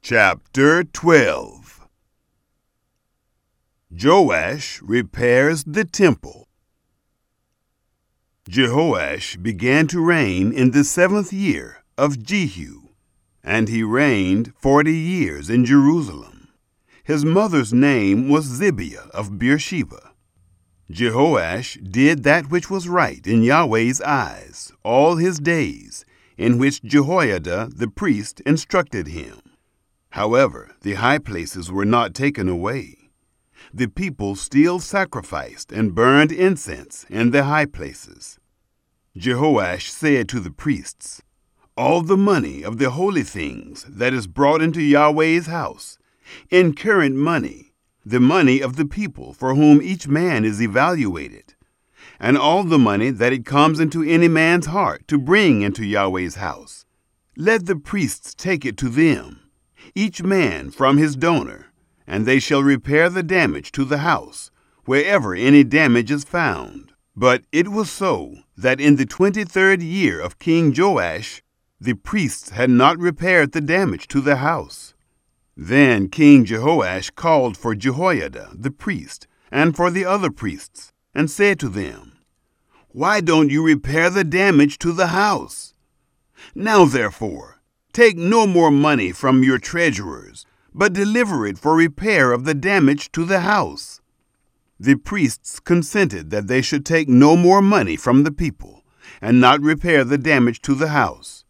Chapter 12. Joash repairs the temple. Jehoash began to reign in the 7th year of Jehu, and he reigned 40 years in Jerusalem. His mother's name was Zibiah of Beersheba. Jehoash did that which was right in Yahweh's eyes all his days, in which Jehoiada the priest instructed him. However, the high places were not taken away. The people still sacrificed and burned incense in the high places. Jehoash said to the priests, "All the money of the holy things that is brought into Yahweh's house, in current money, the money of the people for whom each man is evaluated, and all the money that it comes into any man's heart to bring into Yahweh's house, let the priests take it to them, each man from his donor, and they shall repair the damage to the house, wherever any damage is found." But it was so that in the 23rd year of King Joash, the priests had not repaired the damage to the house. Then King Jehoash called for Jehoiada the priest and for the other priests, and said to them, "Why don't you repair the damage to the house? Now therefore, take no more money from your treasurers, but deliver it for repair of the damage to the house." The priests consented that they should take no more money from the people, and not repair the damage to the house.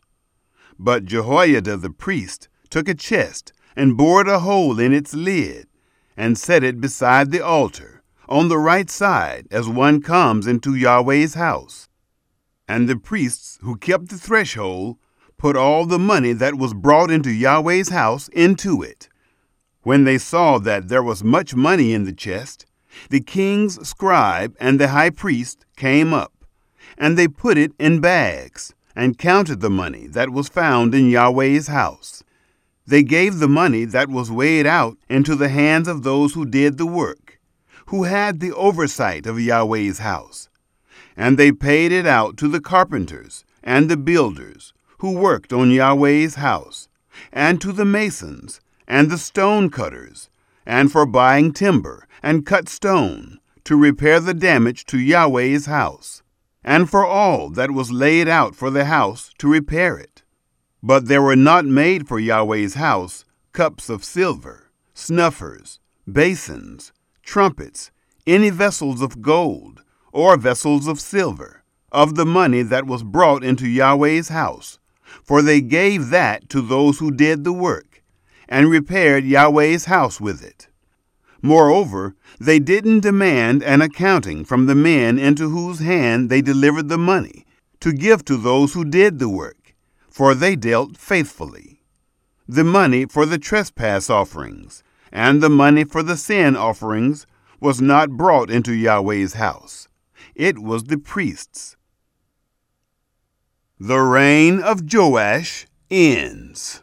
But Jehoiada the priest took a chest and bored a hole in its lid, and set it beside the altar, on the right side as one comes into Yahweh's house. And the priests who kept the threshold put all the money that was brought into Yahweh's house into it. When they saw that there was much money in the chest, the king's scribe and the high priest came up, and they put it in bags, and counted the money that was found in Yahweh's house. They gave the money that was weighed out into the hands of those who did the work, who had the oversight of Yahweh's house, and they paid it out to the carpenters and the builders who worked on Yahweh's house, and to the masons and the stone cutters, and for buying timber and cut stone to repair the damage to Yahweh's house, and for all that was laid out for the house to repair it. But there were not made for Yahweh's house cups of silver, snuffers, basins, trumpets, any vessels of gold, or vessels of silver, of the money that was brought into Yahweh's house, for they gave that to those who did the work, and repaired Yahweh's house with it. Moreover, they didn't demand an accounting from the men into whose hand they delivered the money, to give to those who did the work, for they dealt faithfully. The money for the trespass offerings, and the money for the sin offerings was not brought into Yahweh's house. It was the priests. The reign of Joash ends.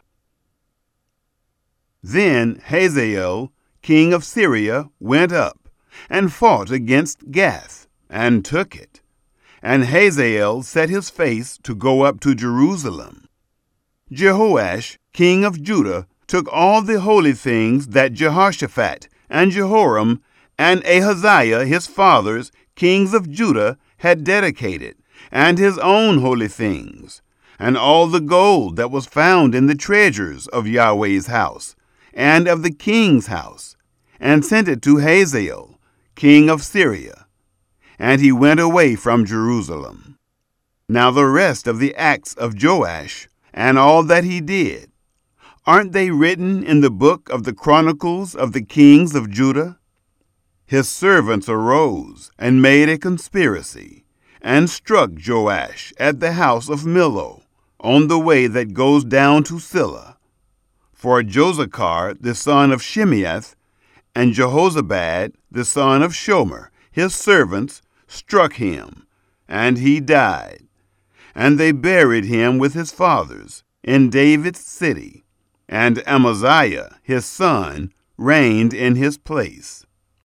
Then Hazael, king of Syria, went up and fought against Gath, and took it. And Hazael set his face to go up to Jerusalem. Jehoash, king of Judah, took all the holy things that Jehoshaphat and Jehoram and Ahaziah his fathers, kings of Judah, had dedicated, and his own holy things, and all the gold that was found in the treasures of Yahweh's house, and of the king's house, and sent it to Hazael, king of Syria. And he went away from Jerusalem. Now the rest of the acts of Joash, and all that he did, aren't they written in the book of the Chronicles of the kings of Judah? His servants arose and made a conspiracy, and struck Joash at the house of Millo, on the way that goes down to Silla. For Josachar the son of Shimeath, and Jehozabad the son of Shomer, his servants, struck him, and he died. And they buried him with his fathers in David's city, and Amaziah his son reigned in his place.